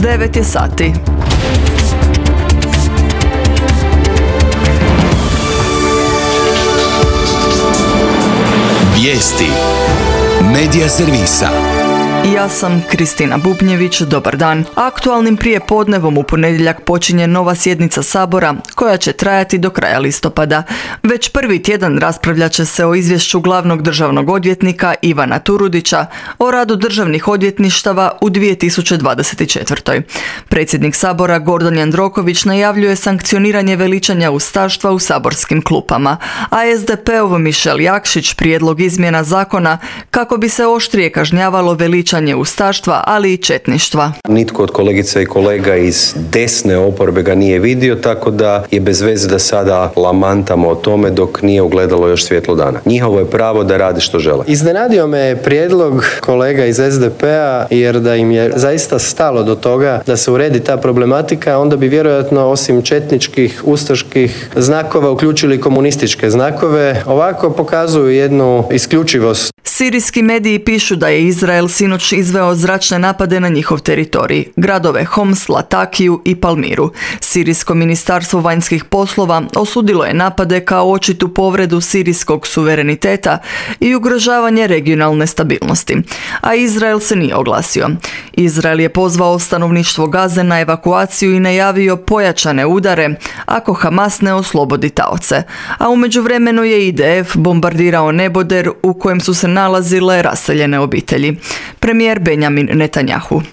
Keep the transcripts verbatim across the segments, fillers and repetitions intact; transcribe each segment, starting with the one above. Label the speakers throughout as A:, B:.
A: devet je sati.
B: Vijesti Medija servisa.
A: Ja sam Kristina Bubnjević, dobar dan. Aktualnim prijepodnevom u ponedjeljak počinje nova sjednica Sabora koja će trajati do kraja listopada. Već prvi tjedan raspravljat će se o izvješću glavnog državnog odvjetnika Ivana Turudića o radu državnih odvjetništava u dvije tisuće dvadeset četvrtoj. Predsjednik Sabora Gordan Jandroković najavljuje sankcioniranje veličanja ustaštva u saborskim klupama, a es de peov Mišel Jakšić prijedlog izmjena zakona kako bi se oštrije kažnjavalo veličanje ustaštva, ali i četništva.
C: Nitko od kolegica i kolega iz desne oporbe ga nije vidio, tako da je bez veze da sada lamantamo o tome dok nije ugledalo još svjetlo dana. Njihovo je pravo da rade što žele.
D: Iznenadio me prijedlog kolega iz es de pea, jer da im je zaista stalo do toga da se uredi ta problematika, onda bi vjerojatno osim četničkih, ustaških znakova uključili komunističke znakove. Ovako pokazuju jednu isključivost.
A: Sirijski mediji pišu da je Izrael sinoć izveo zračne napade na njihov teritorij, gradove Homs, Latakiju i Palmiru. Sirijsko ministarstvo vanjskih poslova osudilo je napade kao očitu povredu sirijskog suvereniteta i ugrožavanje regionalne stabilnosti, a Izrael se nije oglasio. Izrael je pozvao stanovništvo Gaze na evakuaciju i najavio pojačane udare ako Hamas ne oslobodi taoce, a u međuvremenu je i de ef bombardirao neboder u kojem su se nalazile raseljene obitelji. Premijer Benjamin Netanjahu.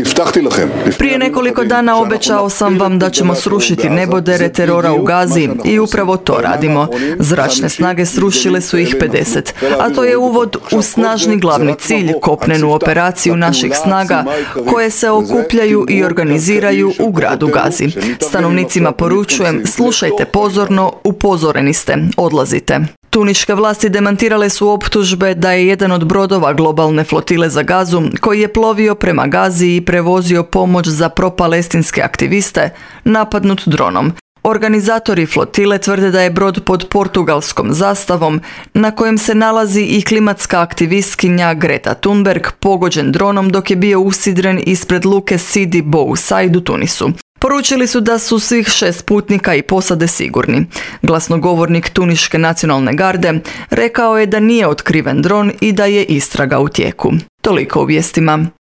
A: Prije nekoliko dana obećao sam vam da ćemo srušiti nebodere terora u Gazi i upravo to radimo. Zračne snage srušile su ih pedeset, a to je uvod u snažni glavni cilj, kopnenu operaciju naših snaga koje se okupljaju i organiziraju u gradu Gazi. Stanovnicima poručujem, slušajte pozorno, upozoreni ste, odlazite. Tuniške vlasti demantirale su optužbe da je jedan od brodova globalne flotile za Gazu, koji je plovio prema Gazi i prevozio pomoć za propalestinske aktiviste, napadnut dronom. Organizatori flotile tvrde da je brod pod portugalskom zastavom, na kojem se nalazi i klimatska aktivistkinja Greta Thunberg, pogođen dronom dok je bio usidren ispred luke Sidi Bou Said u Tunisu. Poručili su da su svih šest putnika i posade sigurni. Glasnogovornik Tuniške nacionalne garde rekao je da nije otkriven dron i da je istraga u tijeku. Toliko u vijestima.